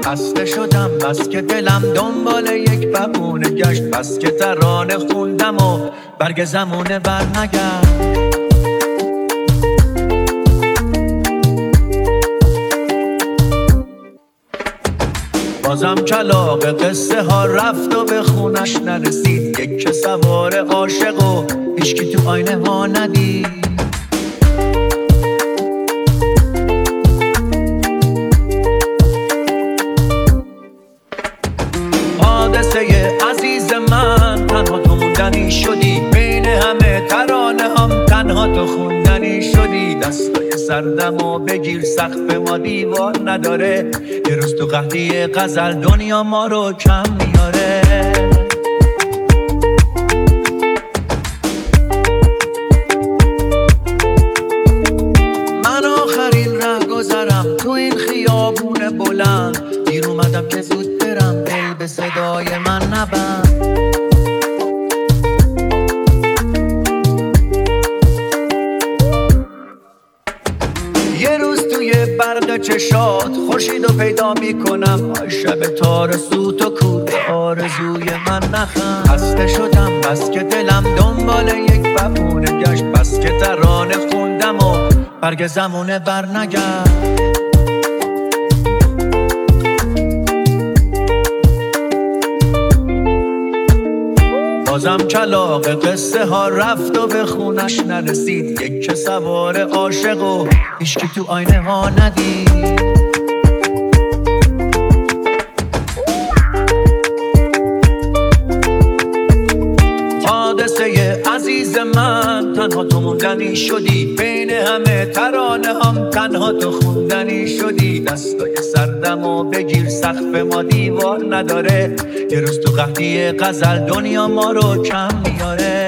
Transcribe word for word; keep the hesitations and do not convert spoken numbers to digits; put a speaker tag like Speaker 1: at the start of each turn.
Speaker 1: خسته شدم بس که دلم دنبال یک بهونه گشت، بس که ترانه خوندم و برگ زمونه بر نگشت. بازم کلاغ قصه ها رفت و به خونش نرسید، یک که سوار عاشق و هیچکی تو آینه ها ندید. حادثه عزیز من تنها تو موندنی شدی، بین همه ترانه هم تنها تو خوندنی شدی. دستای سردم و بگیر سقف ما دیوار نداره، یه روز تو قحطی غزل دنیا ما رو کم میاره. من آخرین ره گذرم تو این خیابون بلند، دیر اومدم که زود برم، دل به صدای من نبند. یه روز توی برق چشات خورشیدو پیدا میکنم، آی شب تارسو تو کور آرزوی من نخند. خسته شدم بس که دلم دنبال یک بهونه گشت، بس که ترانه خوندم و برگ زمونه بر نگشت. بازم کلاغ قصه ها رفت و به خونش نرسید، یک که سوار عاشق و هیچکی تو آینه ها ندید. حادثه عزیز من تنها تو موندنی شدی، بین همه ترانه هم تنها تو خوندنی شدی. دستای سردم و بگیر سقف ما دیوار نداره، یه روز تو قحطی غزل دنیا ما رو کم میاره.